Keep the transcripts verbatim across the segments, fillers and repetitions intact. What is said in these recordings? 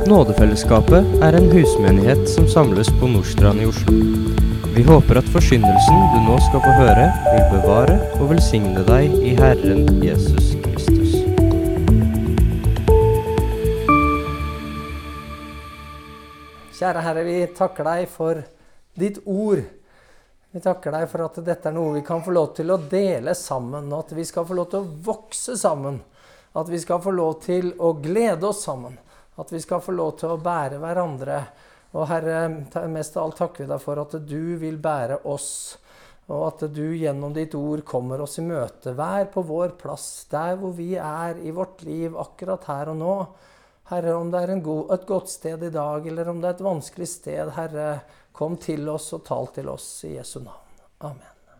Nådefellesskapet er en husmenighet som samles på Nordstrand i Oslo. Vi håper at forkynnelsen du nå skal få høre vil bevare og velsigne deg i Herren Jesus Kristus. Kjære Herre, vi takker deg for ditt ord. Vi takker deg for at dette er noe vi kan få lov til å dele sammen, og at vi skal få lov til å vokse sammen, at vi skal få lov til å glede oss sammen, at vi skal få lov til å bære hverandre. Og Herre, mest av alt takker vi deg for at du vil bære oss, og at du gjennom ditt ord kommer oss i møte. Vær på vår plass, der hvor vi er i vårt liv akkurat her og nå. Herre, om det er en god, et godt sted i dag, eller om det er et vanskelig sted, Herre, kom til oss og tal til oss i Jesu navn. Amen.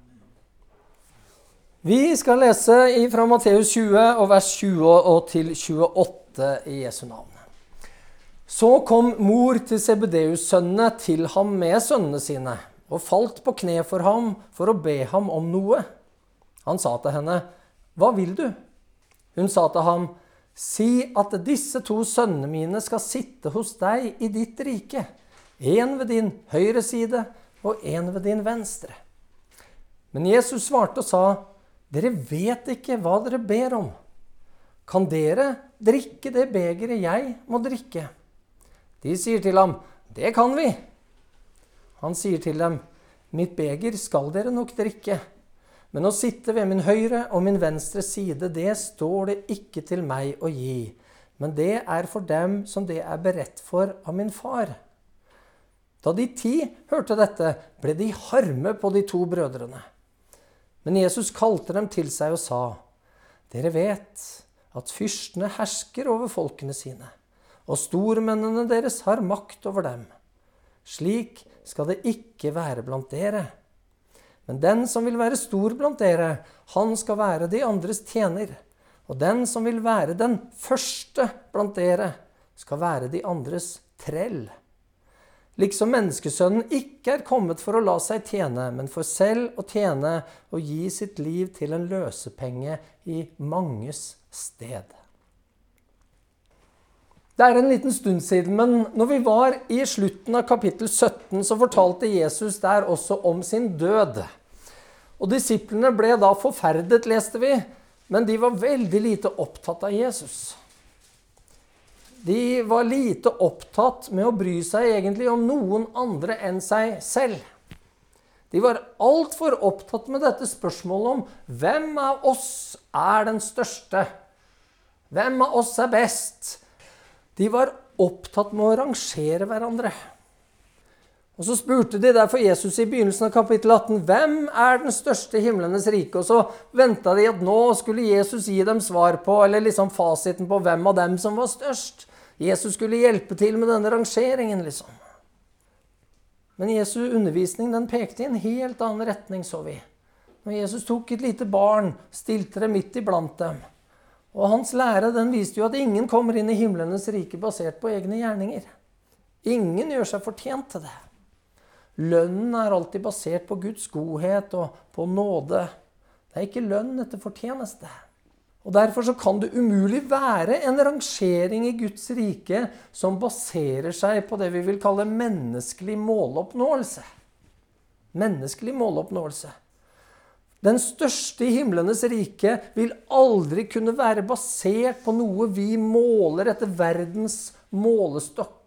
Vi skal lese fra Matteus tjue, og vers tjue og til tjueåtte i Jesu navn. Så kom mor til Zebedeus-sønnene til ham med sønnene sine, og falt på kne for ham for å be ham om noe. Han sa til henne, «Hva vil du?» Hun sa til ham, «Si at disse to sønnene mine skal sitte hos deg i ditt rike, en ved din høyre side og en ved din venstre.» Men Jesus svarte og sa, «Dere vet ikke hva dere ber om. Kan dere drikke det begeret jeg må drikke?» De sier til ham, «Det kan vi.» Han sier til dem, «Mitt beger skal dere nok drikke, men å sitte ved min høyre og min venstre side, det står det ikke til meg å gi, men det er for dem som det er beredt for av min far.» Da de ti hørte dette, ble de harme på de to brødrene. Men Jesus kalte dem til seg og sa, «Dere vet at fyrstene hersker over folkene sine, og stormennene deres har makt over dem. Slik skal det ikke være blant dere. Men den som vil være stor blant dere, han skal være de andres tjener. Og den som vil være den første blant dere, skal være de andres trell. Liksom menneskesønnen ikke er kommet for å la seg tjene, men for selv å tjene og gi sitt liv til en løsepenge i manges sted. Det er en liten stund siden, men når vi var i slutten av kapittel sytten, så fortalte Jesus der også om sin død. Og disiplene ble da forferdet, leste vi, men de var veldig lite opptatt av Jesus. De var lite opptatt med å bry seg egentlig om noen andre enn seg selv. De var alt for opptatt med dette spørsmålet om hvem av oss er den største? Hvem av oss er best? De var opptatt med å rangere hverandre. Og så spurte de derfor Jesus i begynnelsen av kapittel atten, hvem er den største i himlenes rike? Og så ventet de at nå skulle Jesus gi dem svar på, eller liksom fasiten på hvem av dem som var størst. Jesus skulle hjelpe til med denne rangeringen, liksom. Men Jesu undervisning, den pekte i en helt annen retning, så vi. Når Jesus tok et lite barn, stilte det midt iblant dem. Og hans lære, den viste jo at ingen kommer inn i himlenes rike basert på egne gjerninger. Ingen gjør seg fortjent til det. Lønnen er alltid basert på Guds godhet og på nåde. Det er ikke lønn etter fortjeneste. Og derfor så kan det umulig være en rangering i Guds rike som baserer seg på det vi vil kalle menneskelig måloppnåelse. Menneskelig måloppnåelse. Den største i himlenes rike vil aldri kunne være basert på noe vi måler etter verdens målestokk.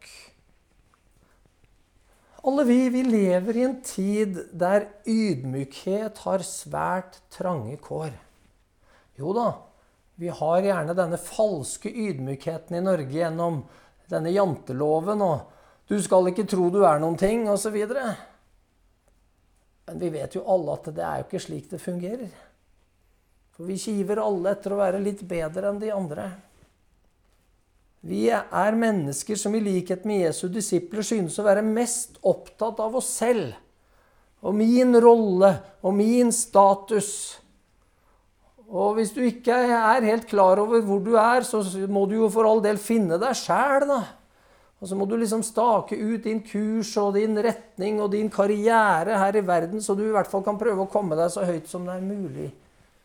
Alle vi, vi lever i en tid der ydmykhet har svært trange kår. Jo da, vi har gjerne denne falske ydmykheten i Norge gjennom denne janteloven, og du skal ikke tro du er noen ting, og så videre. Men vi vet jo alle at det er jo ikke slik det fungerer. For vi kiver alle etter å være litt bedre enn de andre. Vi er mennesker som i likhet med Jesu disipler synes å være mest opptatt av oss selv. Og min rolle, og min status. Og hvis du ikke er helt klar over hvor du er, så må du jo for all del finne deg selv, da. Og så må du liksom stake ut din kurs og din retning og din karriere her i verden, så du i hvert fall kan prøve å komme deg så høyt som det er mulig.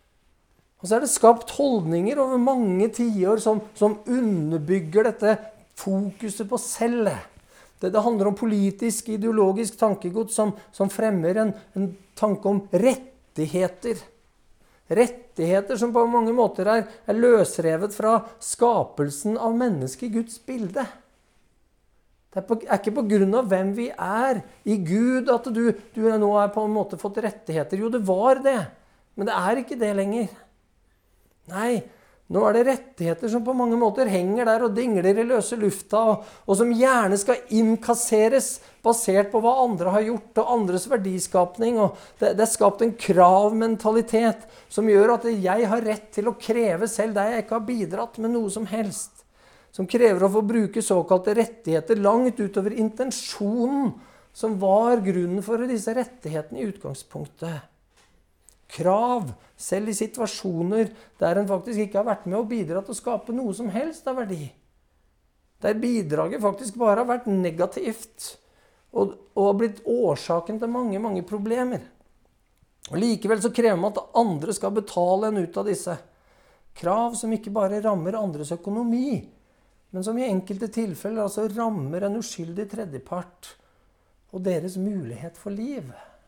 Og så er det skapt holdninger over mange tiår som, som underbygger dette fokuset på selv. Det, det handler om politisk, ideologisk tankegods som, som fremmer en, en tanke om rettigheter. Rettigheter som på mange måter er, er løsrevet fra skapelsen av mennesket i Guds bilde. Det er, på, er ikke på grunn av hvem vi er i Gud at du, du nå har på en måte fått rettigheter. Jo, det var det, men det er ikke det lenger. Nei, nå er det rettigheter som på mange måter henger der og dingler i løse lufta, og, og som gjerne skal innkasseres basert på hva andre har gjort, og andres verdiskapning. Og det, det er skapt en kravmentalitet som gjør at jeg har rett til å kreve selv der jeg ikke har bidratt med noe som helst. Som krever å få bruke såkalte rettigheter langt utover intensjonen som var grunnen for disse rettighetene i utgangspunktet. Krav, selv i situasjoner der en faktisk ikke har vært med å bidra til å skape noe som helst av verdi. Der bidraget faktisk bare har vært negativt og, og har blitt årsaken til mange, mange problemer. Og likevel så krever man at andre skal betale en ut av disse. Krav som ikke bare rammer andres økonomi, men som i enkelte tilfeller altså rammer en uskyldig tredjepart og deres mulighet for liv.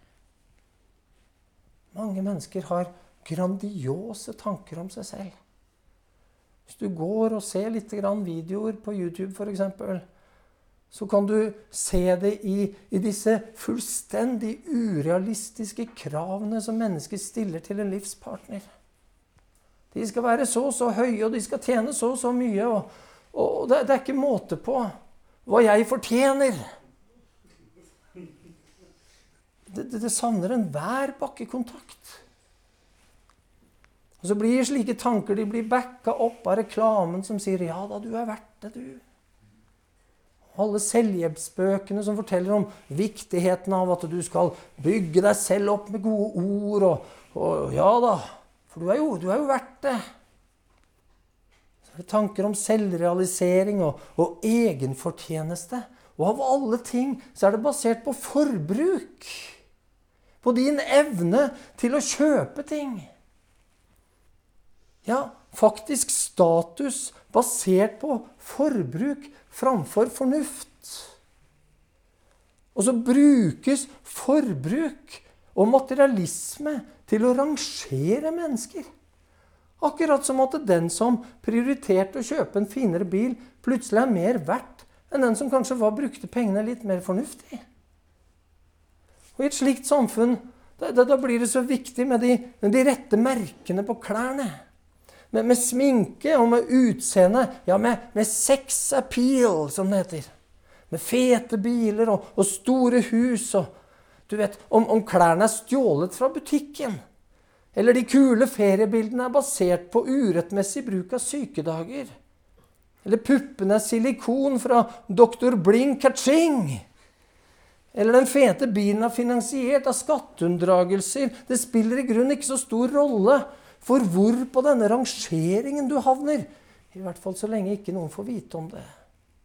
Mange mennesker har grandiose tanker om seg selv. Hvis du går og ser litt grann videoer på YouTube for eksempel, så kan du se det i, i disse fullstendig urealistiske kravene som mennesker stiller til en livspartner. De skal være så så høye, og de skal tjene så så mye, og Og det, det er ikke måte på hva jeg fortjener. Det, det, det savner en hver bakkekontakt. Og så blir slike tanker, de blir backa opp av reklamen som sier, ja da, du er verdt det, du. Alle selvhjelpsbøkene som forteller om viktigheten av at du skal bygge deg selv opp med gode ord, og, og ja da, for du er jo, du er jo verdt det. Tanker om selvrealisering og, og egenfortjeneste. Og av alle ting så er det basert på forbruk. På din evne til å kjøpe ting. Ja, faktisk status basert på forbruk framfor fornuft. Og så brukes forbruk og materialisme til å rangere mennesker. Akkurat som at den som prioriterte å kjøpe en finere bil, plutselig er mer verdt enn den som kanskje var brukte pengene litt mer fornuftig. Og i et slikt samfunn, da, da blir det så viktig med de, med de rette merkene på klærne. Med, med sminke og med utseende, ja med, med sex appeal, som det heter. Med fete biler og, og store hus. Og, du vet, om, om klærne er stjålet fra butikken, eller de kule feriebildene er basert på urettmessig bruk av sykedager. Eller puppene er silikon fra doktor Bling Kaching. Eller den fete bilen er finansiert av skatteunndragelser. Det spiller i grunnen ikke så stor rolle for hvor på denne rangeringen du havner. I hvert fall så lenge ikke noen får vite om det.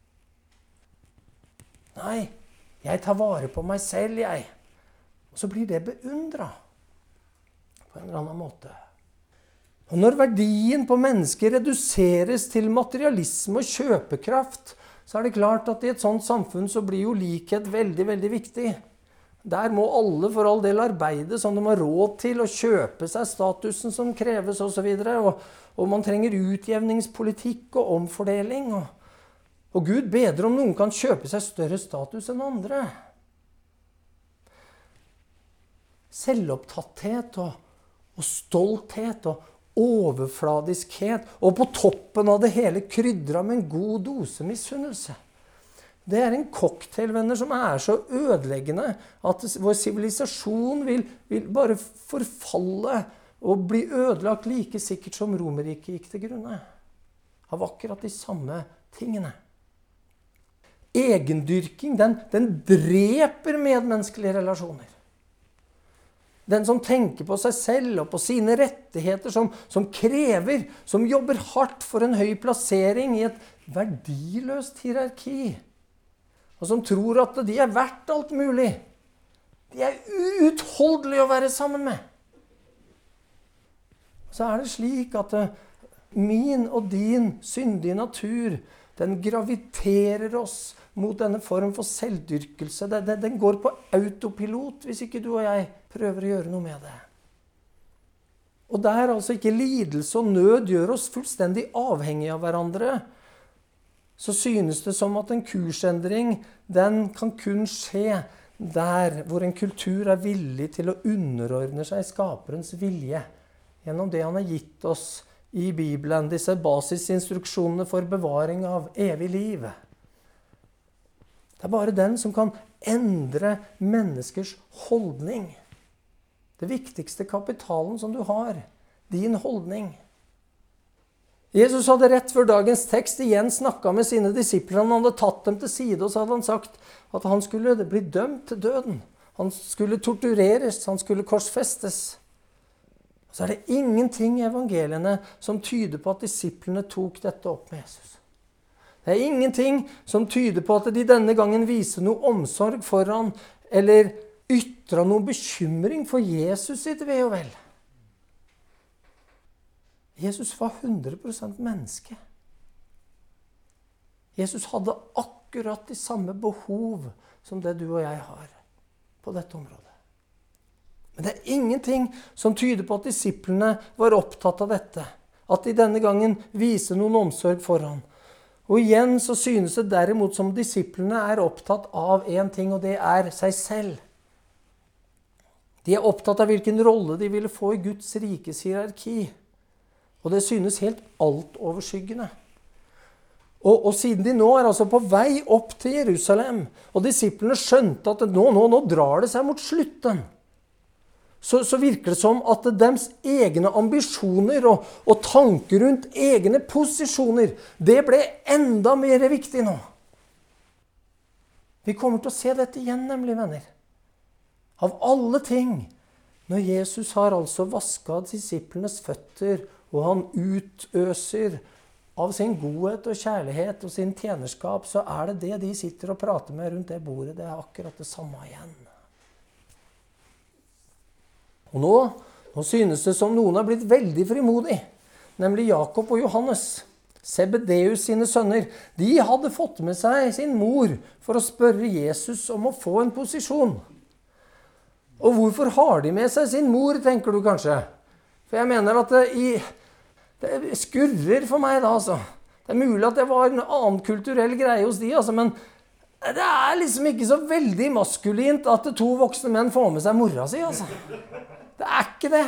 Nei, jeg tar vare på meg selv, jeg. Og så blir det beundret. På en eller annen måte. Og når verdien på mennesker reduseres til materialisme og kjøpekraft, så er det klart at i et sånt samfunn så blir jo likhet veldig, veldig viktig. Der må alle for all del arbeide som de har råd til å kjøpe seg statusen som kreves og så videre. Og, og man trenger utjevningspolitikk og omfordeling. Og, og Gud bedre om noen kan kjøpe seg større status enn andre. Selvopptatthet og og stolthet og overfladiskhet, og på toppen av det hele krydret med en god dose misunnelse. Det er en cocktail, venner, som er så ødeleggende at vår sivilisasjon vil, vil bare forfalle og bli ødelagt like sikkert som Romerriket gikk til grunne. Av akkurat de samme tingene. Egendyrking, den, den dreper medmenneskelige relasjoner. Den som tenker på seg selv og på sine rettigheter, som, som krever, som jobber hardt for en høy plassering i et verdiløst hierarki. Og som tror at de er verdt alt mulig. De er uutholdelige å være sammen med. Så er det slik at Min og din syndige natur, den graviterer oss mot denne form for selvdyrkelse. Den går på autopilot hvis ikke du og jeg prøver å gjøre noe med det. Og der altså ikke lidelse og nød gjør oss fullstendig avhengige av hverandre, så synes det som at en kursendring, den kan kun skje der hvor en kultur er villig til å underordne seg skaperens vilje, gjennom det han har gitt oss i Bibelen, disse basisinstruksjonene for bevaring av evig liv. Det er bare den som kan endre menneskers holdning. Det viktigste kapitalen som du har, din holdning. Jesus hadde rett før dagens tekst igjen snakket med sine disipler. Han hadde tatt dem til side, og så hadde han sagt at han skulle bli dømt til døden. Han skulle tortureres, han skulle korsfestes. Så er det ingenting i evangeliene som tyder på at disiplene tok dette opp med Jesus. Det er ingenting som tyder på at de denne gangen viser noe omsorg for han, eller ytret noe bekymring for Jesus sitt ve og vel. Jesus var hundre prosent menneske. Jesus hadde akkurat de samme behov som det du og jeg har på dette området. Men det er ingenting som tyder på at disiplene var opptatt av dette. At de denne gangen viser noen omsorg for ham. Og igjen så synes det derimot som disiplene er opptatt av en ting, og det er seg selv. De er opptatt av hvilken rolle de ville få i Guds rikes hierarki. Og det synes helt altoverskyggende. Og, og siden de nå er altså på vei opp til Jerusalem, og disiplene skjønte at nå, nå, nå drar det seg mot slutten, så, så virker det som at deres egne ambisjoner og, og tanker rundt egne posisjoner, det ble enda mer viktig nå. Vi kommer til å se dette igjen, nemlig, venner. Av alle ting, når Jesus har altså vasket disiplenes føtter, og han utøser av sin godhet og kjærlighet og sin tjenerskap, så er det det de sitter og prater med rundt det bordet. Det er akkurat det samme igjen. Og nå, nå synes det som noen har blitt veldig frimodig, nemlig Jakob og Johannes, Zebedeus sine sønner. De hadde fått med seg sin mor for å spørre Jesus om å få en posisjon. Og hvorfor har de med seg sin mor, tenker du kanskje? For jeg mener at det, i, det skurrer for meg da, altså. Det er mulig at det var en annen kulturell greie hos de, altså, men det er liksom ikke så veldig maskulint at to voksne menn får med seg mora si, altså. Det er ikke det.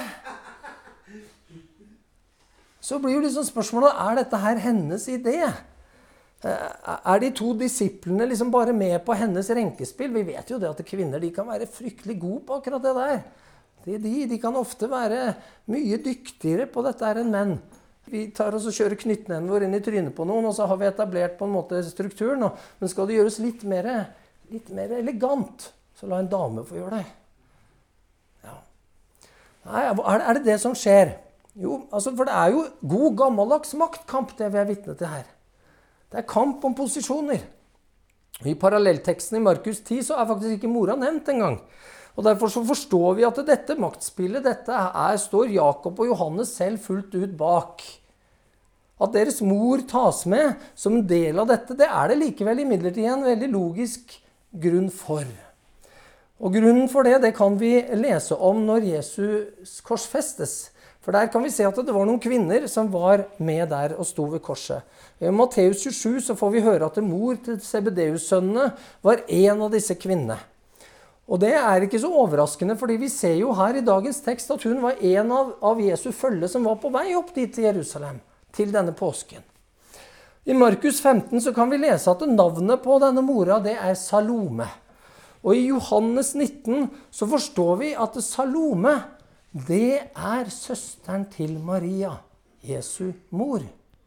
Så blir jo liksom spørsmålet, er dette her hennes idé? Er de to disiplene liksom bare med på hennes renkespill? Vi vet jo det at kvinner, de kan være fryktelig gode på akkurat det der. De, de, de kan ofte være mye dyktigere på dette her enn menn. Vi tar oss og kjører knyttneven vår inn i trynet på noen, og så har vi etablert på en måte strukturen. Men skal det gjøres litt mer, litt mer elegant, så la en dame få gjøre det. Ja. Nei, er det det som skjer? Jo, altså, for det er jo god gammeldags maktkamp det vi er vitne til her. Det er kamp om posisjoner. I parallellteksten i Markus ti så er faktisk ikke mora nevnt engang. Og derfor så forstår vi at dette maktspillet, dette er, står Jakob og Johannes selv fullt ut bak. At deres mor tas med som en del av dette, det er det likevel imidlertid en veldig logisk grunn for. Og grunnen for det, det kan vi lese om når Jesus korsfestes. For der kan vi se at det var noen kvinner som var med der og sto ved korset. I Matteus tjuesju så får vi høre at mor til Zebedeus-sønnene var en av disse kvinnene. Og det er ikke så overraskende, fordi vi ser jo her i dagens tekst at hun var en av, av Jesu følge som var på vei opp dit til Jerusalem, til denne påsken. I Markus femten så kan vi lese at navnet på denne mora, det er Salome. Og i Johannes nitten så forstår vi at Salome, det er søsteren til Maria, Jesu mor.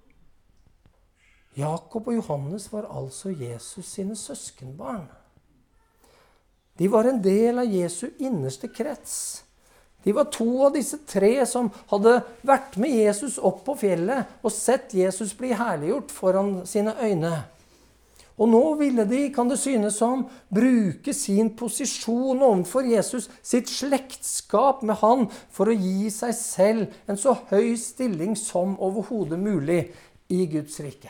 Jakob og Johannes var altså Jesus sine søskenbarn. De var en del av Jesu innerste krets. De var to av disse tre som hadde vært med Jesus opp på fjellet og sett Jesus bli herliggjort foran sine øyne. Og nå ville de, kan det synes som, bruke sin posisjon overfor Jesus, sitt slektskap med han, for å gi seg selv en så høy stilling som overhodet mulig i Guds rike.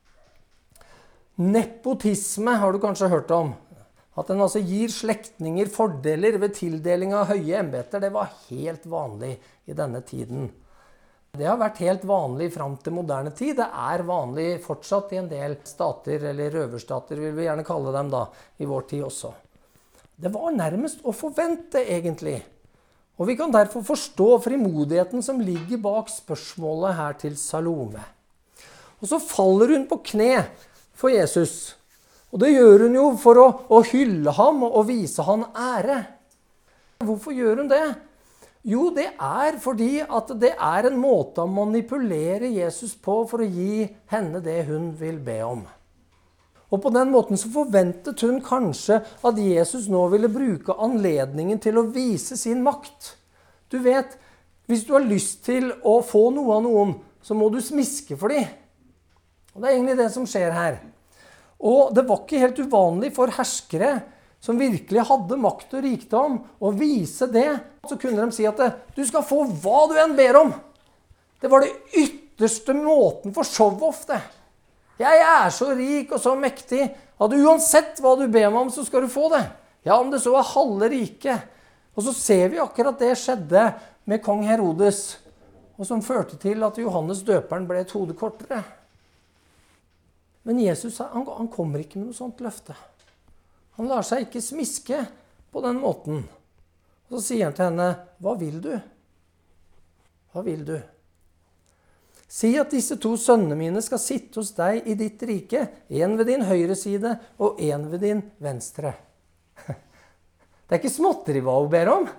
Nepotisme har du kanskje hørt om. At den altså gir slektninger fordeler ved tildeling av høye embeter, det var helt vanlig i denne tiden. Det har vært helt vanlig frem til moderne tid. Det er vanlig fortsatt i en del stater, eller røverstater vil vi gjerne kalle dem da, i vår tid også. Det var nærmest å forvente egentlig. Og vi kan derfor forstå frimodigheten som ligger bak spørsmålet her til Salome. Og så faller hun på kne for Jesus. Og det gjør hun jo for å, å hylle ham og vise han ære. Hvorfor gjør hun det? Jo, det er fordi at det er en måte å manipulere Jesus på for å gi henne det hun vil be om. Og på den måten så forventet hun kanskje at Jesus nå ville bruke anledningen til å vise sin makt. Du vet, hvis du har lyst til å få noe av noen, så må du smiske for dem. Og det er egentlig det som skjer her. Og det var ikke helt uvanlig for herskere som virkelig hadde makt og rikdom, og vise det, så kunne de si at du skal få hva du enn ber om. Det var det ytterste måten for show-off det. Jeg er så rik og så mektig, at uansett hva du ber meg om, så skal du få det. Ja, om det så er halve rike. Og så ser vi akkurat det skjedde med kong Herodes, og som førte til at Johannes døperen ble et hode kortere. Men Jesus, han, han kommer ikke med noe sånt løfte. Han lar seg ikke smiske på den måten. Og så sier han til henne, hva vil du? Hva vil du? Si at disse to sønnene mine skal sitte hos deg i ditt rike, en ved din høyre side og en ved din venstre. Det er ikke småtteri hva hun ber om.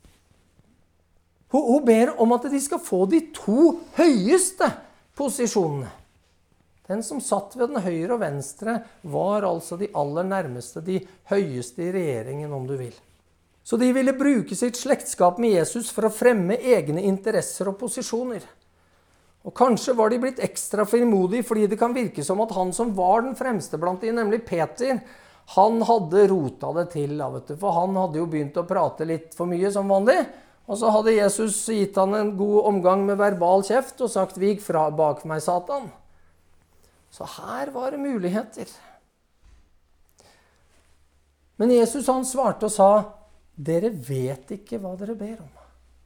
Hun, hun ber om at de skal få de to høyeste posisjonene. Den som satt ved den høyre og venstre var altså de aller nærmeste, de høyeste i regjeringen, om du vil. Så de ville bruke sitt slektskap med Jesus for å fremme egne interesser og posisjoner. Og kanskje var de blitt ekstra frimodige, fordi det kan virke som at han som var den fremste blant de, nemlig Peter, han hadde rota det til, vet du, for han hadde jo begynt å prate litt for mye som vanlig, og så hadde Jesus gitt han en god omgang med verbal kjeft og sagt, vik fra bak meg, Satan. Så her var det muligheter. Men Jesus han svarte og sa, dere vet ikke hva dere ber om.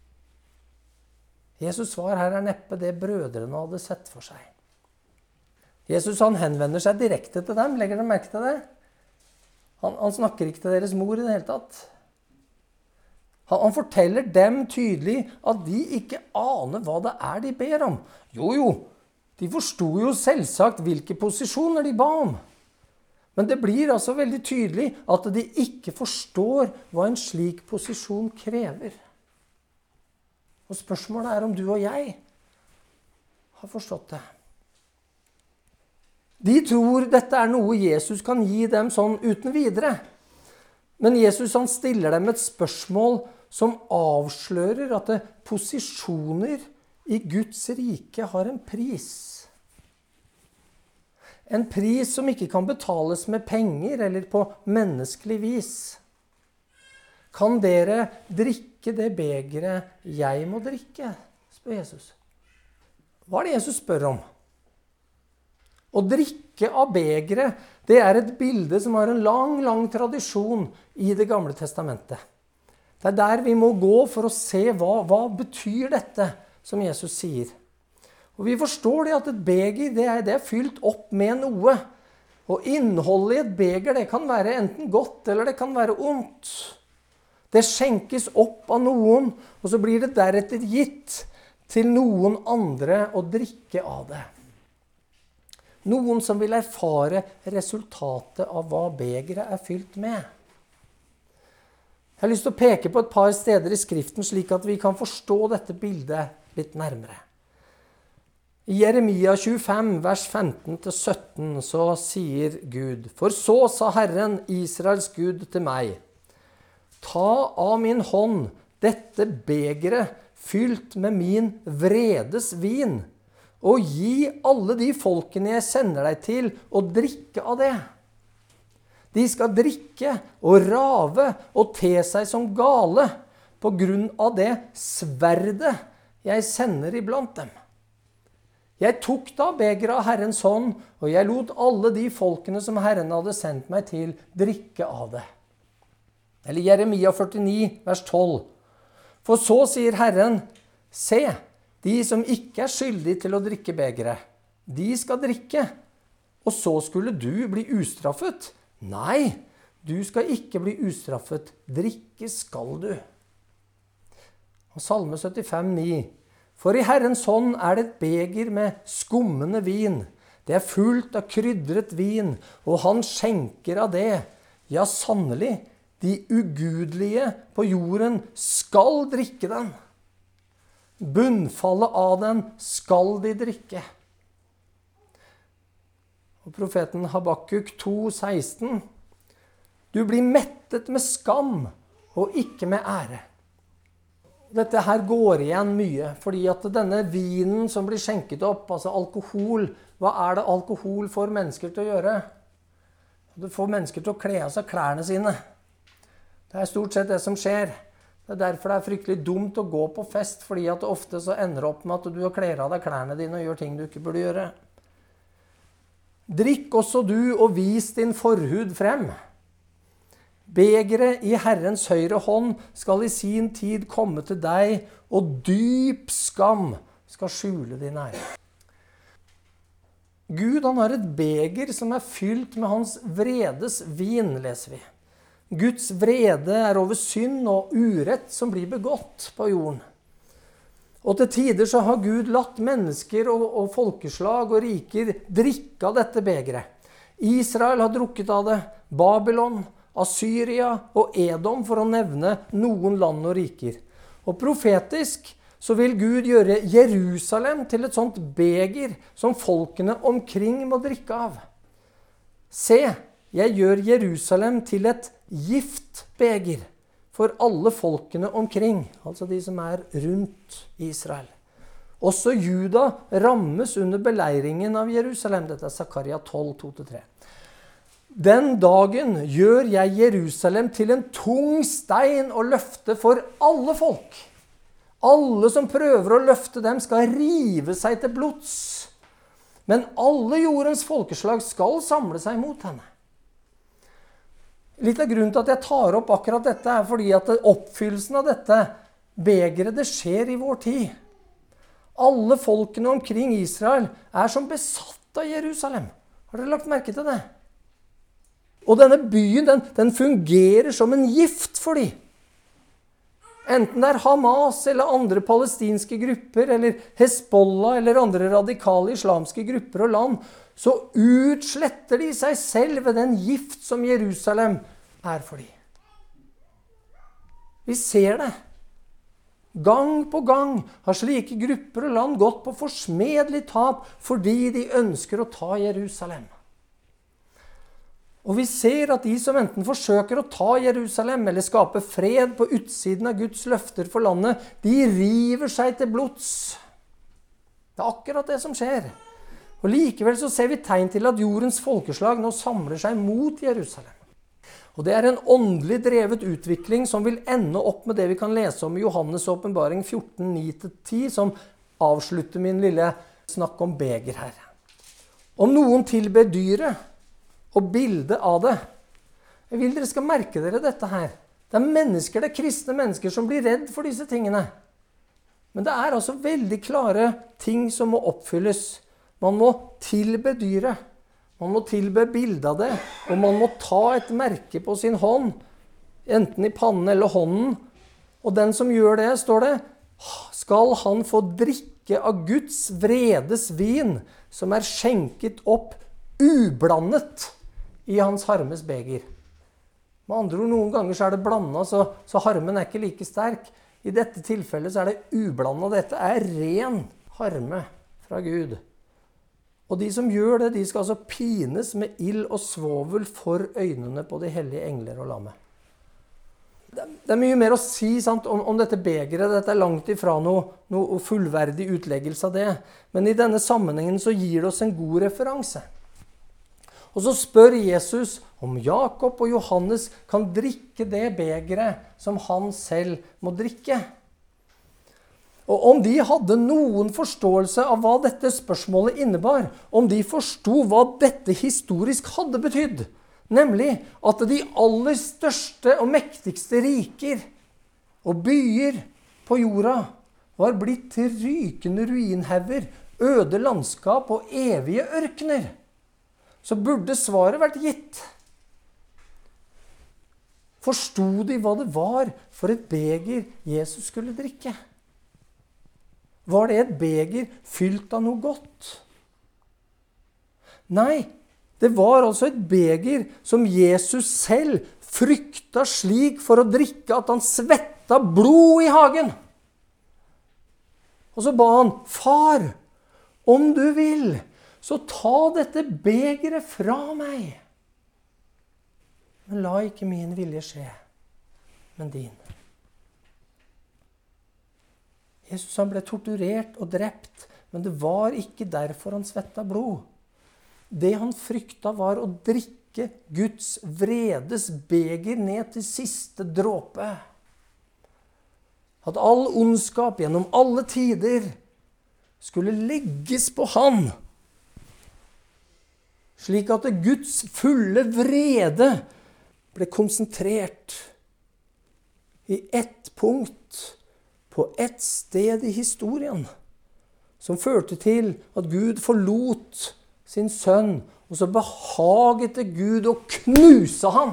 Jesus svar her er neppe det brødrene hadde sett for seg. Jesus han henvender seg direkte til dem, legger dere merke til det? Han, han snakker ikke til deres mor i det hele tatt. Han, han forteller dem tydelig at de ikke aner hva det er de ber om. Jo, jo. De forstod jo selvsagt hvilke posisjoner de ba om. Men det blir altså veldig tydelig at de ikke forstår hva en slik posisjon krever. Og spørsmålet er om du og jeg har forstått det. De tror dette er noe Jesus kan gi dem sånn uten videre. Men Jesus han stiller dem et spørsmål som avslører at det posisjoner i Guds rike har en pris. En pris som ikke kan betales med penger eller på menneskelig vis. Kan dere drikke det begeret jeg må drikke? Spør Jesus. Hva er det Jesus spør om? Å drikke av begeret, det er et bilde som har en lang, lang tradisjon i Det gamle testamentet. Det er der vi må gå for å se hva, hva betyr dette som Jesus sier. Og vi forstår det at et beger det er, det er fylt opp med noe. Og innholdet i et beger det kan være enten godt eller det kan være ondt. Det skjenkes opp av noen, og så blir det deretter gitt til noen andre å drikke av det. Noen som vil erfare resultatet av hva begeret er fylt med. Jeg har lyst til å peke på et par steder i skriften slik at vi kan forstå dette bildet litt nærmere. I Jeremia tjuefem, vers femten til sytten, så sier Gud, «For så sa Herren, Israels Gud, til meg, ta av min hånd dette begeret fylt med min vredes vin, og gi alle de folkene jeg sender deg til å drikke av det.» De skal drikke og rave og te seg som gale på grunn av det sverdet jeg sender iblant dem. Jeg tok da begeret av Herrens hånd, og jeg lot alle de folkene som Herren hadde sendt meg til, drikke av det. Eller Jeremia førtini, vers tolv. For så sier Herren, se, de som ikke er skyldige til å drikke begeret, de skal drikke, og så skulle du bli ustraffet. Nei, du skal ikke bli ustraffet, drikke skal du. Og Salme syttifem, ni. For i Herrens hånd er det et beger med skummende vin. Det er fullt av krydret vin, og han skjenker av det. Ja, sannelig, de ugudelige på jorden skal drikke den. Bunnfallet av den skal de drikke. Og profeten Habakkuk to, seksten. Du blir mettet med skam, og ikke med ære. Dette her går igjen mye, fordi at denne vinen som blir skjenket opp, altså alkohol, hva er det alkohol får mennesker til å gjøre? Det får mennesker til å kle av seg klærne sine. Det er stort sett det som skjer. Det er derfor det er fryktelig dumt å gå på fest, fordi at det ofte så ender opp med at du kler av deg klærne dine og gjør ting du ikke burde gjøre. Drikk også du og vis din forhud frem. Begeret i Herrens høyre hånd skal i sin tid komme til deg, og dyp skam skal skjule din ære. Gud, han har et beger som er fylt med hans vredes vin, leser vi. Guds vrede er over synd og urett som blir begått på jorden. Og til tider så har Gud latt mennesker og, og folkeslag og riker drikke av dette begeret. Israel har drukket av det, Babylon, Assyria og Edom, for å nevne noen land og riker. Og profetisk så vil Gud gjøre Jerusalem til et sånt beger som folkene omkring må drikke av. Se, jeg gjør Jerusalem til et giftbeger for alle folkene omkring, altså de som er rundt Israel. Også Juda rammes under beleiringen av Jerusalem. Dette er Zakaria tolv, to til tre. Den dagen gjør jeg Jerusalem til en tung stein å løfte for alle folk. Alle som prøver å løfte dem skal rive seg til blods. Men alle jordens folkeslag skal samle seg mot henne. Litt av grunnen til at jeg tar opp akkurat dette er fordi at oppfyllelsen av dette begeret, det skjer i vår tid. Alle folkene omkring Israel er som besatt av Jerusalem. Har dere lagt merke til det? Og denne byen, den, den fungerer som en gift for dem. Enten det er Hamas eller andre palestinske grupper, eller Hezbollah eller andre radikale islamske grupper og land, så utsletter de seg selv ved den gift som Jerusalem er for dem. Vi ser det. Gang på gang har slike grupper og land gått på forsmedelig tap fordi de ønsker å ta Jerusalem. Og vi ser at de som enten forsøker å ta Jerusalem eller skape fred på utsiden av Guds løfter for landet, de river seg til blods. Det er akkurat det som skjer. Og likevel så ser vi tegn til at jordens folkeslag nå samler seg mot Jerusalem. Og det er en åndelig drevet utvikling som vil ende opp med det vi kan lese om i Johannes åpenbaring fjorten, ni til ti, som avslutter min lille snakk om beger her. Om noen tilber dyret, og bildet av det. Jeg vil dere skal merke dere dette her. Det er mennesker, det er kristne mennesker som blir redd for disse tingene. Men det er altså veldig klare ting som må oppfylles. Man må tilbe dyret. Man må tilbe bildet av det. Og man må ta et merke på sin hånd, enten i pannen eller hånden. Og den som gjør det, står det, skal han få drikke av Guds vredes vin, som er skjenket opp ublandet i hans harmes beger. Med andre ord, noen ganger så er det blandet, så, så harmen er ikke like sterk. I dette tilfellet så er det ublandet. Dette er ren harme fra Gud. Og de som gjør det, de skal altså pines med ild og svovel for øynene på de hellige engler og lammet. Det, det er mye mer å si sant, om, om dette begeret. Dette er langt ifra noe, noe fullverdig utleggelse av det. Men i denne sammenhengen så gir det oss en god referanse. Og så spør Jesus om Jakob og Johannes kan drikke det begeret som han selv må drikke. Og om de hadde noen forståelse av hva dette spørsmålet innebar, om de forsto hva dette historisk hadde betydd, nemlig at de aller største og mektigste riker og byer på jorda var blitt til rykende ruinhauger, øde landskap og evige ørkener, så burde svaret vært gitt. Forsto de hva det var for et beger Jesus skulle drikke? Var det et beger fylt av noe godt? Nei, det var altså et beger som Jesus selv frykta slik for å drikke at han svetta blod i hagen. Og så ba han, far, om du vil, så ta dette begeret fra meg. Men la ikke min vilje skje, men din. Jesus han ble torturert og drept, men det var ikke derfor han svetta blod. Det han frykta var å drikke Guds vredes beger ned til siste dråpe. At all ondskap gjennom alle tider skulle legges på han, slik at Guds fulle vrede ble konsentrert i ett punkt, på ett sted i historien, som førte til at Gud forlot sin sønn, og så behaget det Gud å knuse ham.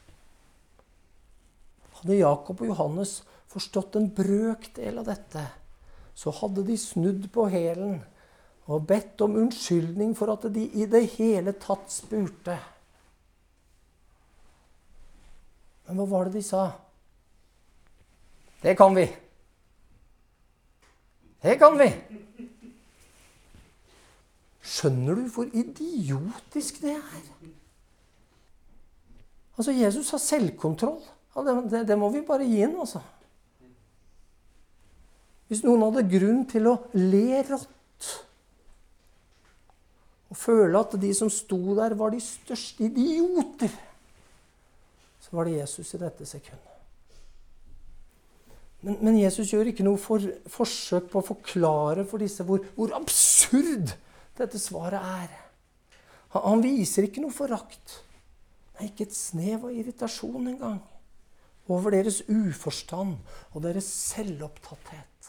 Hadde Jakob og Johannes forstått en brøkdel av dette, så hadde de snudd på hælen og bedt om unnskyldning for at de i det hele tatt spurte. Men hva var det de sa? Det kan vi. Det kan vi. Skjønner du hvor idiotisk det er? Altså, Jesus har selvkontroll. Ja, det, det, det må vi bare gi inn, altså. Hvis noen hadde grunn til å le rått, og føle at de som sto der var de største idioter, så var det Jesus i dette sekundet. Men, men Jesus gjør ikke noe for, forsøk på å forklare for disse hvor, hvor absurd dette svaret er. Han, han viser ikke noe forakt. Nei, ikke et snev av irritasjon engang. Over deres uforstand og deres selvopptatthet.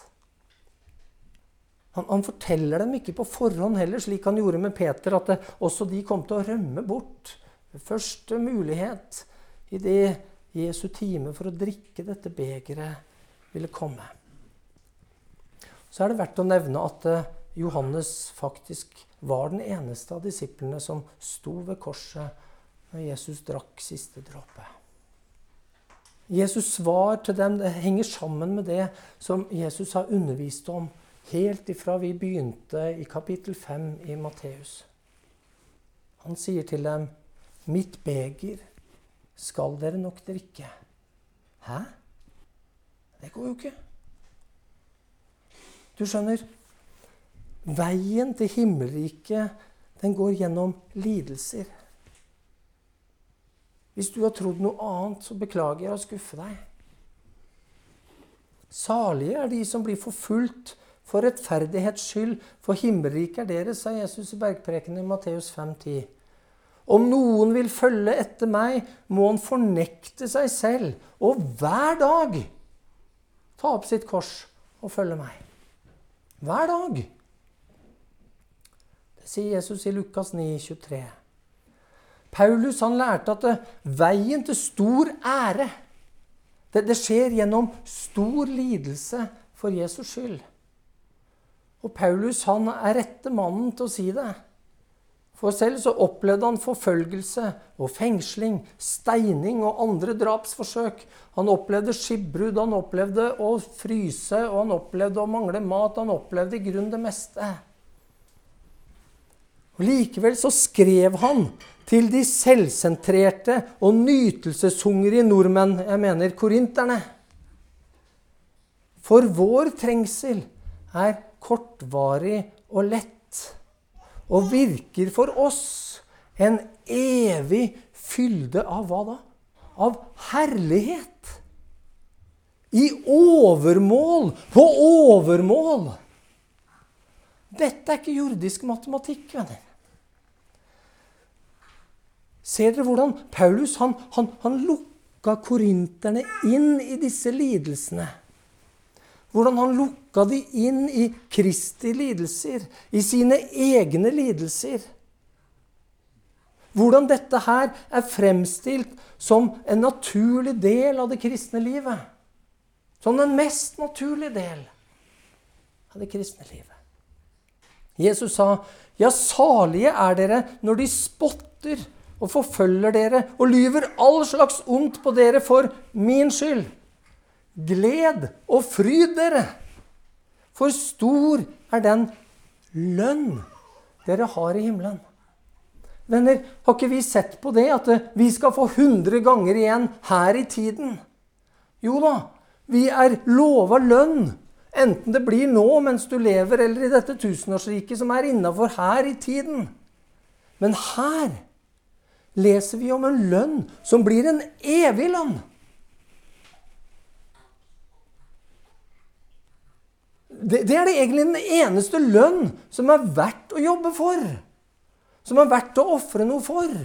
Han, han forteller dem ikke på forhånd heller, slik han gjorde med Peter, at det, også de kom til å rømme bort ved første mulighet i det Jesu time for å drikke dette begeret ville komme. Så er det verdt å nevne at Johannes faktisk var den eneste av disiplene som sto ved korset når Jesus drakk siste dråpe. Jesus svar til dem det henger sammen med det som Jesus har undervist om helt ifra vi begynte i kapittel fem i Matteus. Han sier til dem, mitt beger skal dere nok drikke. Hæ? Det går jo ikke. Du skjønner, veien til himmelriket, den går gjennom lidelser. Hvis du har trodd noe annet, så beklager jeg å skuffe deg. Salige er de som blir forfulgt for rettferdighets skyld, for himmelriket er deres, sa Jesus i bergprekenen i Matteus fem ti. Om noen vil følge etter meg, må han fornekte seg selv, og hver dag ta opp sitt kors og følge meg. Hver dag. Det sier Jesus i Lukas ni tjuetre. Paulus han lærte at det, veien til stor ære, det, det skjer gjennom stor lidelse for Jesus skyld. Og Paulus han er rette mannen til å si det. For selv så opplevde han forfølgelse og fengsling, steining og andre drapsforsøk. Han opplevde skipbrudd, han opplevde å fryse, og han opplevde å mangle mat. Han opplevde i grunn det meste. Og likevel så skrev han til de selvsentrerte og nytelseshungrige nordmenn, jeg mener korinterne. For vår trengsel er kortvarig og lett, og virker for oss en evig fylde av hva da? Av herlighet. I overmål, på overmål. Dette er ikke jordisk matematikk, venner. Ser dere hvordan Paulus, han, han, han lukka korinterne inn i disse lidelsene. Hvordan han lukka de inn i Kristi lidelser, i sine egne lidelser. Hvordan dette her er fremstilt som en naturlig del av det kristne livet. Som den mest naturlige del av det kristne livet. Jesus sa, ja, salige er dere når de spotter og forfølger dere og lyver all slags ondt på dere for min skyld. Gled og fryd dere, for stor er den lønn dere har i himmelen. Venner, har ikke vi sett på det at vi skal få hundre ganger igjen her i tiden? Jo da, vi er lovet lønn. Enten det blir nå mens du lever, eller i dette tusenårsriket som er innenfor her i tiden. Men her leser vi om en lønn som blir en evig lønn. Det, det er det egentlig den eneste lønn som er verdt å jobbe for. Som er verdt å offre noe for.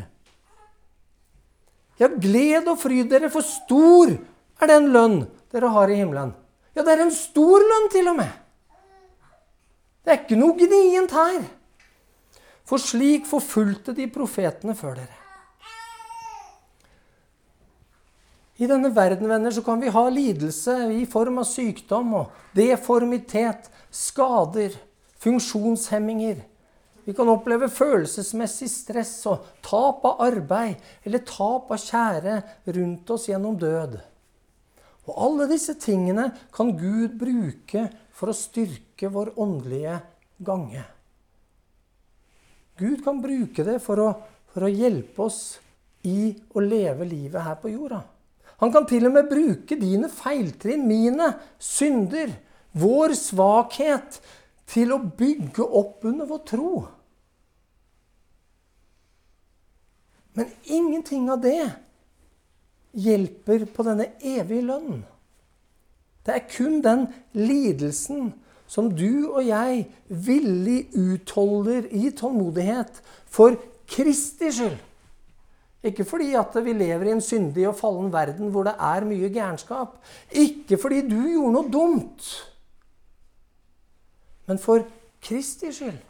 Ja, gled og fryd dere, for stor er den lønn dere har i himmelen. Ja, det er en stor lønn til og med. Det er ikke noe gnient her. For slik forfulgte de profetene før dere. I denne verden, venner, så kan vi ha lidelse i form av sykdom og deformitet, skader, funksjonshemminger. Vi kan oppleve følelsesmessig stress og tap av arbeid eller tap av kjære rundt oss gjennom død. Og alle disse tingene kan Gud bruke for å styrke vår åndelige gange. Gud kan bruke det for å, for å hjelpe oss i å leve livet her på jorda. Han kan til og med bruke dine feiltrinn, mine synder, vår svakhet, til å bygge opp under vår tro. Men ingenting av det hjelper på denne evige lønn. Det er kun den lidelsen som du og jeg villig utholder i tålmodighet for Kristi skyld. Ikke fordi at vi lever i en syndig og fallen verden hvor det er mye gærenskap. Ikke fordi du gjorde noe dumt. Men for Kristi skyld.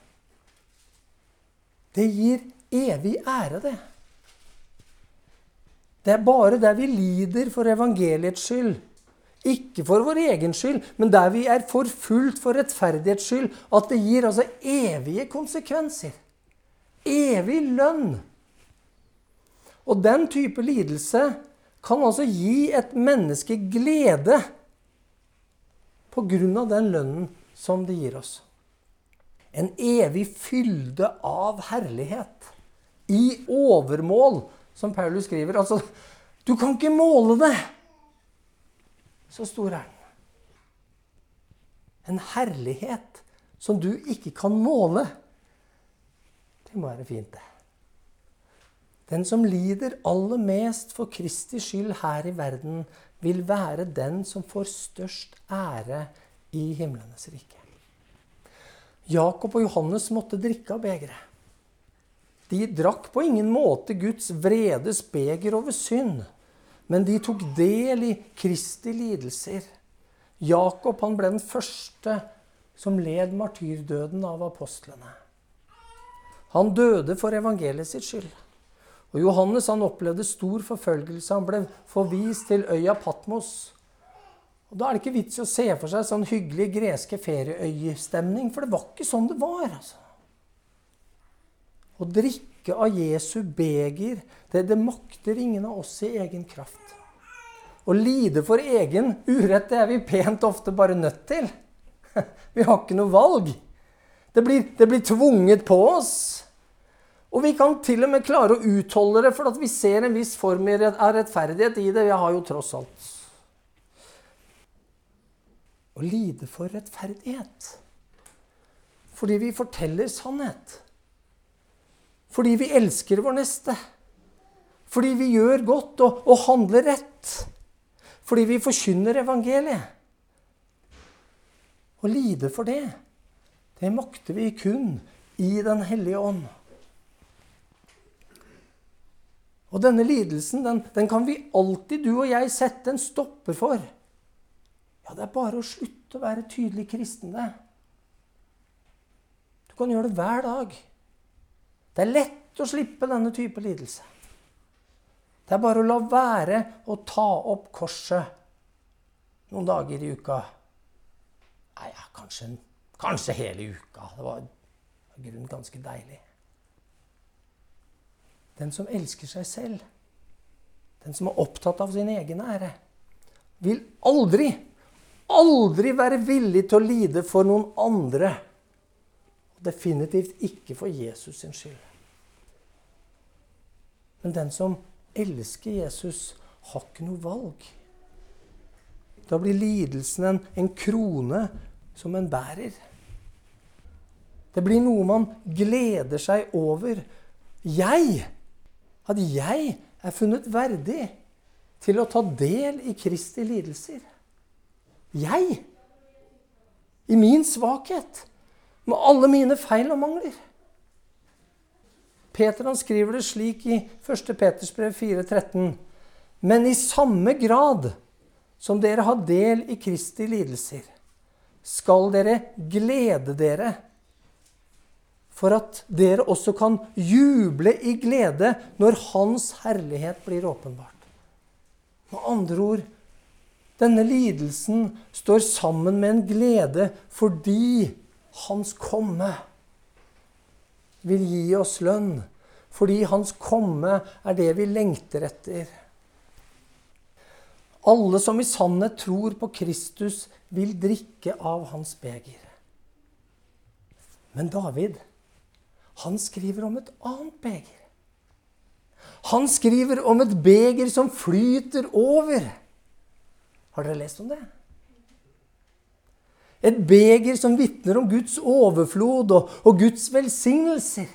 Det gir evig ære det. Det er bare der vi lider for evangeliets skyld, ikke for vår egen skyld, men der vi er forfulgt for rettferdighets skyld, at det gir altså evige konsekvenser. Evig lønn. Og den type lidelse kan altså gi et menneske glede på grunn av den lønnen som det gir oss. En evig fylde av herlighet. I overmål, som Paulus skriver. Altså, du kan ikke måle det. Så stor er den. En herlighet som du ikke kan måle. Det må være fint det. Den som lider aller mest for Kristi skyld her i verden, vil være den som får størst ære i himlenes rike. Jakob og Johannes måtte drikke av begeret. De drakk på ingen måte Guds vredes beger over synd, men de tok del i Kristi lidelser. Jakob, han ble den første som led martyrdøden av apostlene. Han døde for evangeliet sitt skyld. Og Johannes, han opplevde stor forfølgelse. Han ble forvist til øya Patmos. Og da er det ikke vits i å se for seg sånn hyggelig greske ferieøyestemning, for det var ikke sånn det var, altså. Å drikke av Jesu beger, det, det makter ingen av oss i egen kraft. Å lide for egen urett, det er vi pent ofte bare nødt til. Vi har ikke noe valg. Det blir, det blir tvunget på oss. Og vi kan til og med klare å utholde det, for at vi ser en viss form av rettferdighet i det. Vi har jo tross alt. Å lide for rettferdighet. Fordi vi forteller sannhet. Fordi vi elsker vår neste. Fordi vi gjør godt og, og handler rett. Fordi vi forkynner evangeliet. Å lide for det, det makter vi kun i den hellige ånd. Og denne lidelsen, den, den kan vi alltid, du og jeg, sette en stopper for. Ja, det er bare å slutte å være tydelig kristen, det. Du kan gjøre det hver dag. Det er lett å slippe denne type lidelse. Det er bare å la være å ta opp korset noen dager i uka. Nei, ja, kanskje, kanskje hele uka. Det var i grunnen ganske deilig. Den som elsker seg selv, den som er opptatt av sin egen ære, vil aldri, aldri være villig til å lide for noen andre. Definitivt ikke for Jesus sin skyld. Men den som elsker Jesus, har ikke noe valg. Da blir lidelsen en, en krone som en bærer. Det blir noe man gleder seg over. Jeg, at jeg er funnet verdig til å ta del i Kristi lidelser. Jeg, i min svakhet, med alle mine feil og mangler. Peter han skriver det slik i første Peters brev fire tretten. Men i samme grad som dere har del i Kristi lidelser, skal dere glede dere, for at dere også kan juble i glede når hans herlighet blir åpenbart. Med andre ord, denne lidelsen står sammen med en glede fordi hans komme vil gi oss lønn. Fordi hans komme er det vi lengter etter. Alle som i sannhet tror på Kristus vil drikke av hans beger. Men David, han skriver om et annet beger. Han skriver om et beger som flyter over. Har dere lest om det? Et beger som vitner om Guds overflod og, og Guds velsignelser.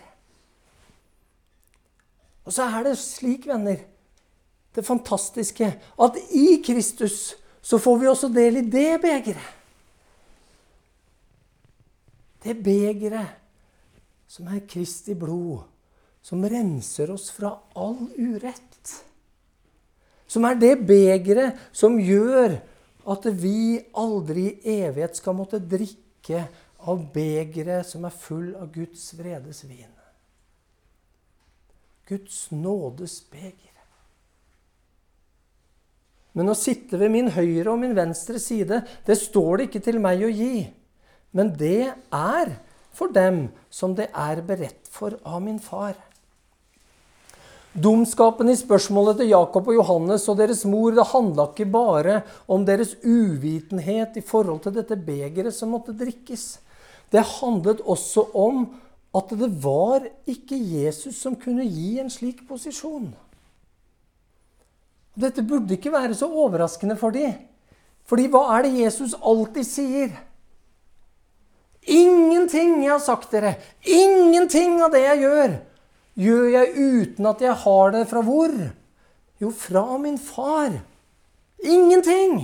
Og så er det slik, venner, det fantastiske, at i Kristus så får vi også del i det begeret. Det begeret som er Kristi blod, som renser oss fra all urett. Som er det begeret som gjør at vi aldri i evighet skal måtte drikke av begeret som er full av Guds vredes vin. Guds nådes beger. Men å sitte ved min høyre og min venstre side, det står det ikke til meg å gi. Men det er for dem som det er beredt for av min far. Dumskapen i spørsmålet til Jakob og Johannes og deres mor, det handlet ikke bare om deres uvitenhet i forhold til dette begeret som måtte drikkes. Det handlet også om at det var ikke Jesus som kunne gi en slik posisjon. Dette burde ikke være så overraskende for dem. Fordi hva er det Jesus alltid sier? Ingenting jeg har sagt dere, ingenting av det jeg gjør, gjør jeg uten at jeg har det fra hvor? Jo, fra min far. Ingenting.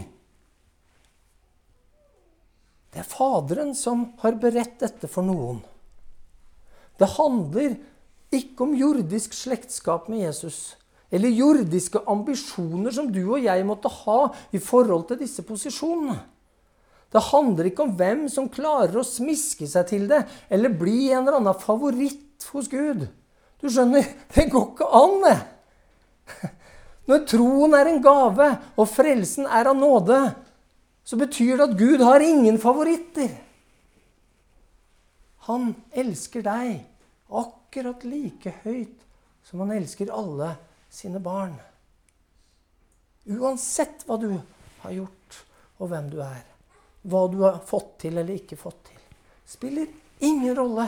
Det er Faderen som har beredt dette for noen. Det handler ikke om jordisk slektskap med Jesus, eller jordiske ambisjoner som du og jeg måtte ha i forhold til disse posisjonene. Det handler ikke om hvem som klarer å smiske seg til det, eller bli en eller annen favoritt hos Gud. Du skjønner, det går ikke an det. Når troen er en gave, og frelsen er av nåde, så betyr det at Gud har ingen favoritter. Han elsker deg akkurat like høyt som han elsker alle sine barn. Uansett hva du har gjort, og hvem du er. Hva du har fått til eller ikke fått til. Spiller ingen rolle.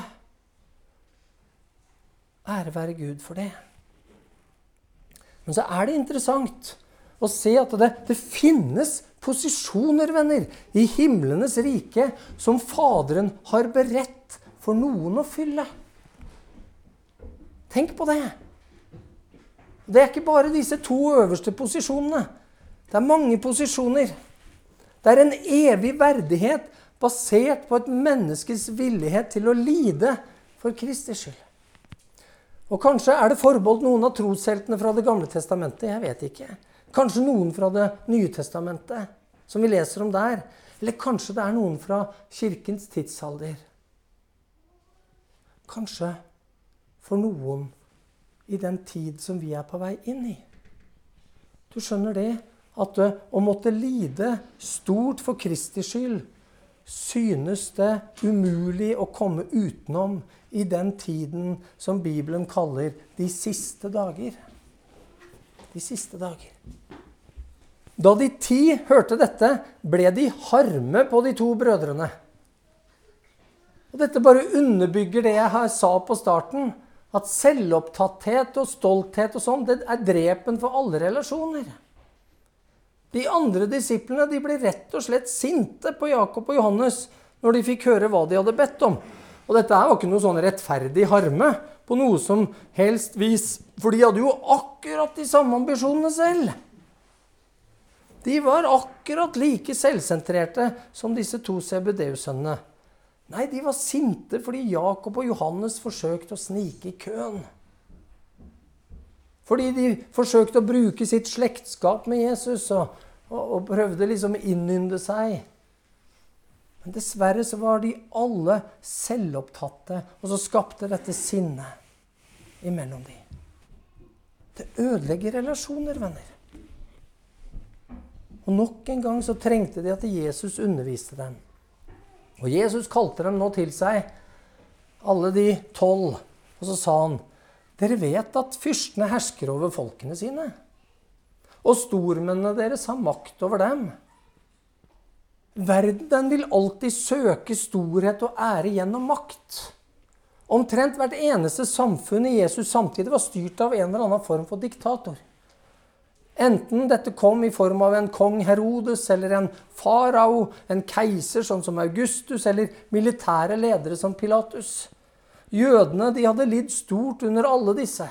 Ære være Gud for det. Men så er det interessant å se at det, det finnes posisjoner, venner, i himlenes rike som Faderen har beredt for noen å fylle. Tenk på det. Det er ikke bare disse to øverste posisjonene. Det er mange posisjoner. Det er en evig verdighet basert på et menneskes villighet til å lide for Kristi skyld. Og kanskje er det forbeholdt noen av trosheltene fra det gamle testamentet, jeg vet ikke. Kanskje noen fra det nye testamentet, som vi leser om der. Eller kanskje det er noen fra kirkens tidsalder. Kanskje for noen i den tid som vi er på vei inn i. Du skjønner det, at å måtte lide stort for Kristi skyld, synes det umulig å komme utenom i den tiden som Bibelen kaller de siste dager. De siste dager. Da de ti hørte dette, ble de harme på de to brødrene. Og dette bare underbygger det jeg sa på starten, at selvopptatthet og stolthet og sånn, det er drepen for alle relasjoner. De andre disiplene, de ble rett og slett sinte på Jakob og Johannes når de fikk høre hva de hadde bedt om. Og dette var ikke noe sånn rettferdig harme på noe som helst vis, for de hadde jo akkurat de samme ambisjonene selv. De var akkurat like selvsentrerte som disse to Zebedeus-sønnene. Nei, de var sinte fordi Jakob og Johannes forsøkte å snike i køen. Fordi de forsøkte å bruke sitt slektskap med Jesus og, og, og prøvde liksom å innynde seg. Men dessverre så var de alle selvopptatte, og så skapte dette sinne imellom de. Det ødelegger relasjoner, venner. Og nok en gang så trengte de at Jesus underviste dem. Og Jesus kalte dem nå til seg, alle de tolv, og så sa han, dere vet at fyrstene hersker over folkene sine, og stormennene deres har makt over dem. Verden vil alltid søke storhet og ære gjennom makt. Omtrent hvert eneste samfunn i Jesus samtidig var styrt av en eller annen form for diktator. Enten dette kom i form av en kong Herodes, eller en farao, en keiser sånn som Augustus, eller militære ledere som Pilatus. Jødene, de hadde lidd stort under alle disse.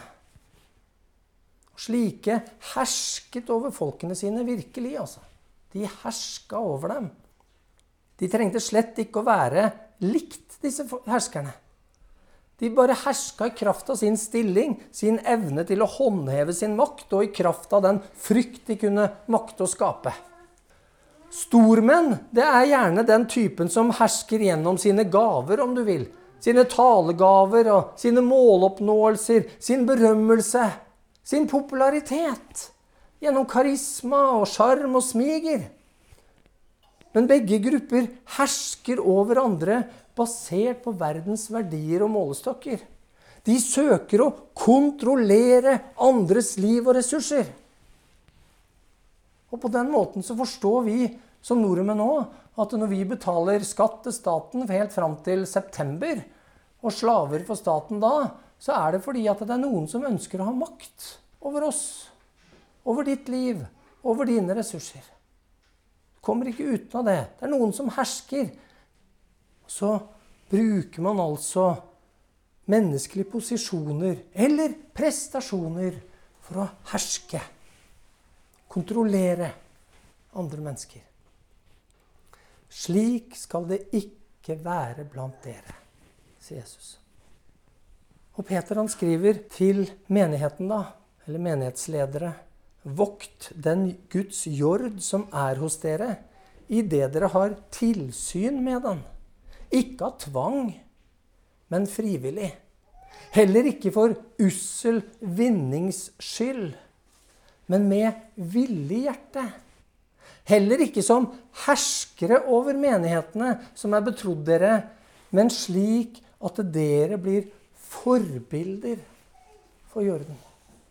Slike hersket over folkene sine virkelig, altså. De herska over dem. De trengte slett ikke å være likt disse herskerne. De bare herska i kraft av sin stilling, sin evne til å håndheve sin makt, og i kraft av den frykt de kunne makte å skape. Stormenn, det er gjerne den typen som hersker gjennom sine gaver, om du vil. Sine talegaver og sine måloppnåelser, sin berømmelse, sin popularitet. Gjennom karisma og sjarm og smiger. Men begge grupper hersker over andre basert på verdens verdier og målestokker. De søker å kontrollere andres liv og ressurser. Og på den måten så forstår vi som nordmenn nå at når vi betaler skatt til staten helt fram til september, og slaver for staten da, så er det fordi at det er noen som ønsker å ha makt over oss, over ditt liv, over dine ressurser. Kommer ikke uten av det. Det er noen som hersker. Så bruker man altså menneskelige posisjoner eller prestasjoner for å herske, kontrollere andre mennesker. Slik skal det ikke være blant dere, sier Jesus. Og Peter han skriver til menigheten da, eller menighetsledere, vokt den Guds jord som er hos dere, i det dere har tilsyn med den. Ikke av tvang, men frivillig. Heller ikke for ussel vinnings skyld, men med villig hjerte. Heller ikke som herskere over menighetene som er betrodd dere, men slik at dere blir forbilder for jorden.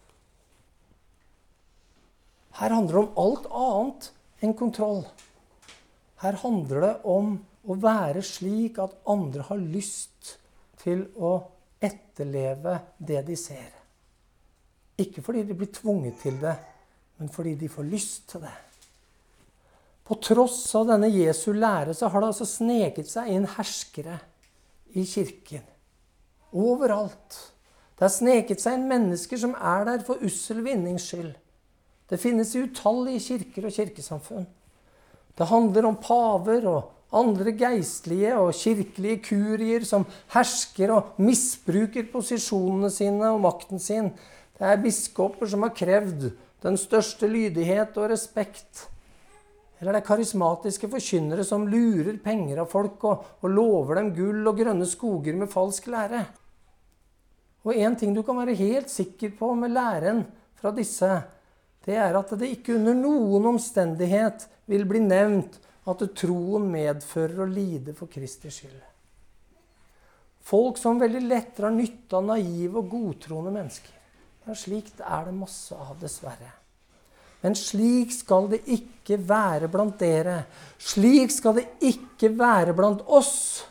Her handler det om alt annet enn kontroll. Her handler det om å være slik at andre har lyst til å etterleve det de ser. Ikke fordi de blir tvunget til det, men fordi de får lyst til det. På tross av denne Jesu lære så har det altså sneket seg inn herskere i kirken. Overalt. Det har sneket seg inn mennesker som er der for ussel vinnings skyld. Det finnes i utallige kirker og kirkesamfunn. Det handler om paver og andre geistlige og kirkelige kurier som hersker og misbruker posisjonene sine og makten sin. Det er biskoper som har krevd den største lydighet og respekt. Eller det er karismatiske forkynnere som lurer penger av folk og, og lover dem gull og grønne skoger med falsk lære. Og en ting du kan være helt sikker på med læren fra disse, det er at det ikke under noen omstendighet vil bli nevnt at troen medfører å lide for Kristi skyld. Folk som veldig lett drar nytte av naive og godtroende mennesker. Ja, slikt er det masse av, dessverre. Men slik skal det ikke være blant dere. Slik skal det ikke være blant oss.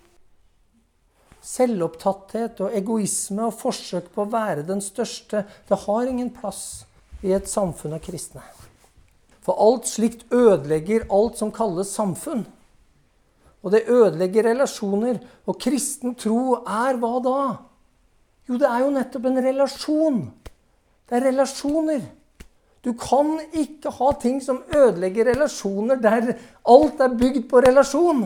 Selvopptatthet og egoisme og forsøk på å være den største, det har ingen plass i et samfunn av kristne. For alt slikt ødelegger alt som kalles samfunn. Og det ødelegger relasjoner. Og kristen tro er hva da? Jo, det er jo nettopp en relasjon. Det er relasjoner. Du kan ikke ha ting som ødelegger relasjoner der alt er bygd på relasjon.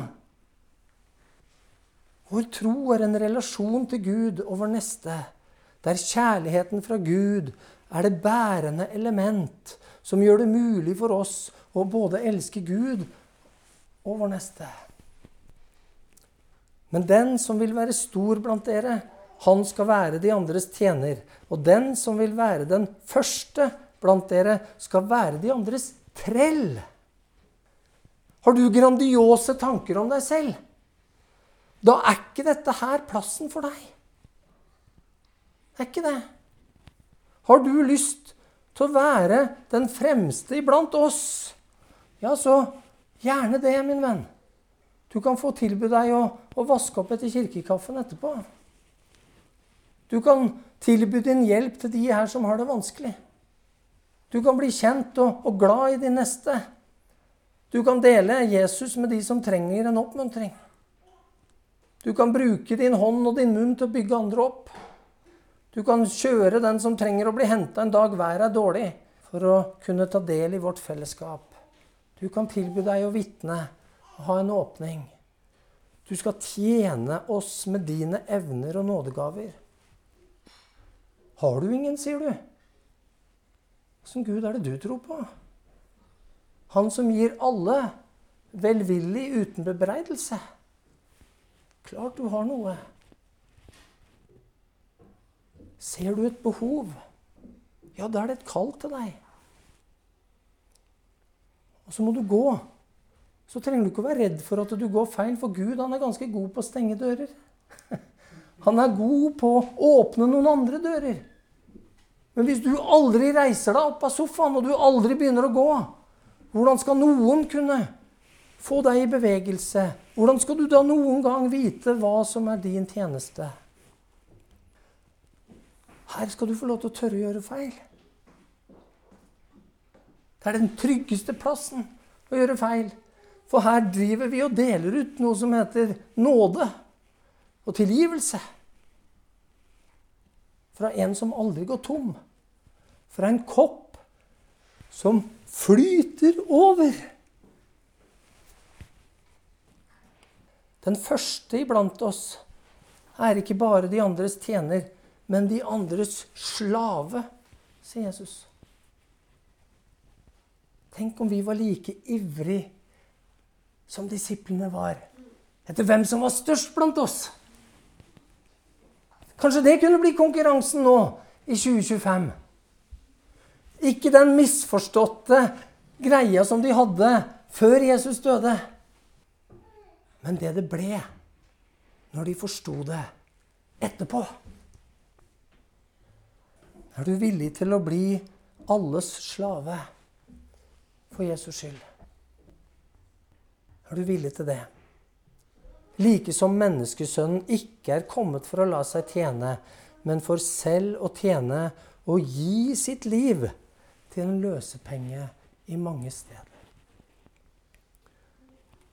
Vår tro er en relasjon til Gud og vår neste, der kjærligheten fra Gud er det bærende element som gjør det mulig for oss å både elske Gud og vår neste. Men den som vil være stor blant dere, han skal være de andres tjener. Og den som vil være den første blant dere, skal være de andres trell. Har du grandiose tanker om deg selv? Da er ikke dette her plassen for deg. Det er ikke det. Har du lyst til å være den fremste iblant oss? Ja, så gjerne det, min venn. Du kan få tilby deg å, å vaske opp etter kirkekaffen etterpå. Du kan tilby din hjelp til de her som har det vanskelig. Du kan bli kjent og, og glad i din neste. Du kan dele Jesus med de som trenger en oppmuntring. Du kan bruke din hånd og din munn til å bygge andre opp. Du kan kjøre den som trenger å bli hentet en dag været er dårlig, for å kunne ta del i vårt fellesskap. Du kan tilby deg å vitne og ha en åpning. Du skal tjene oss med dine evner og nådegaver. Har du ingen, sier du? Hvordan Gud er det du tror på? Han som gir alle velvillig uten bebreidelse. Klart du har noe. Ser du et behov? Ja, da er det et kall til deg. Og så må du gå. Så trenger du ikke å være redd for at du går feil, for Gud han er ganske god på å stenge dører. Han er god på å åpne noen andre dører. Men hvis du aldri reiser deg opp av sofaen, og du aldri begynner å gå, hvordan skal noen kunne få deg i bevegelse? Hvordan skal du da noen gang vite hva som er din tjeneste? Her skal du få lov til å tørre å gjøre feil. Det er den tryggeste plassen å gjøre feil. For her driver vi og deler ut noe som heter nåde og tilgivelse. Fra en som aldri går tom. Fra en kopp som flyter over. Den første iblant oss er ikke bare de andres tjener, men de andres slave, sier Jesus. Tenk om vi var like ivrig som disiplene var, etter hvem som var størst blant oss. Kanskje det kunne bli konkurransen nå i tjue tjuefem. Ikke den misforståtte greia som de hadde før Jesus døde, men det det ble når de forstod det etterpå. Er du villig til å bli alles slave for Jesus skyld? Er du villig til det? Like som menneskesønnen ikke er kommet for å la seg tjene, men for selv å tjene og gi sitt liv til en løsepenge i mange steder.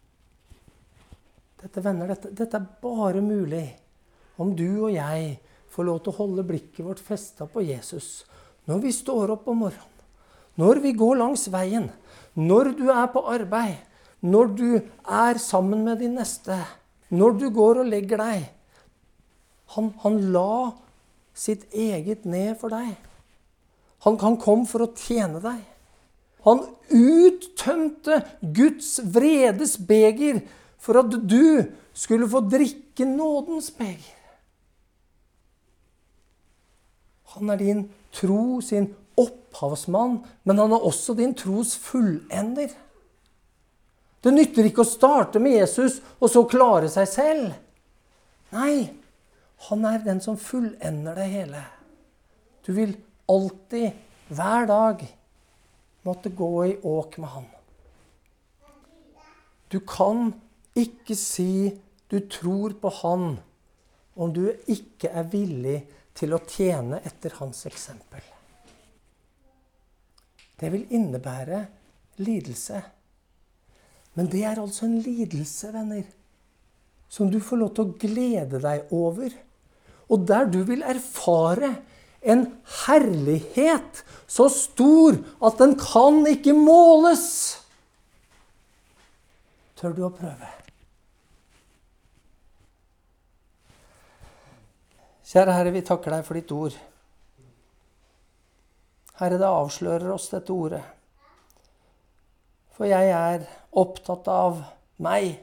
Dette, venner, dette, dette er bare mulig om du og jeg få lov til å holde blikket vårt festet på Jesus når vi står opp om morgenen, når vi går langs veien, når du er på arbeid, når du er sammen med din neste, når du går og legger deg. Han, han la sitt eget ned for deg. Han, han kom for å tjene deg. Han uttømte Guds vredes beger for at du skulle få drikke nådens beger. Han er din tro, sin opphavsmann, men han er også din tros fullender. Det nytter ikke å starte med Jesus og så klare seg selv. Nei, han er den som fullender det hele. Du vil alltid, hver dag, måtte gå i åk med han. Du kan ikke si du tror på han om du ikke er villig til å tjene etter hans eksempel. Det vil innebære lidelse. Men det er altså en lidelse, venner, som du får lov til å glede deg over. Og der du vil erfare en herlighet så stor at den kan ikke måles. Tør du å prøve? Kjære Herre, vi takker deg for ditt ord. Herre, det avslører oss dette ordet. For jeg er opptatt av meg.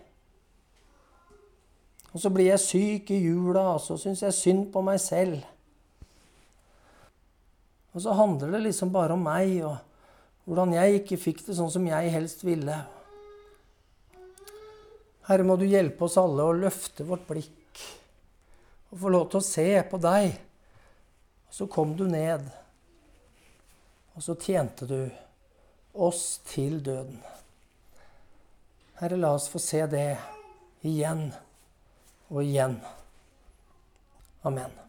Og så blir jeg syk i jula, og så synes jeg synd på meg selv. Og så handler det liksom bare om meg, og hvordan jeg ikke fikk det sånn som jeg helst ville. Herre, må du hjelpe oss alle å løfte vårt blikk, og få lov til å se på deg. Og så kom du ned, og så tjente du oss til døden. Herre, la oss få se det igjen og igjen. Amen.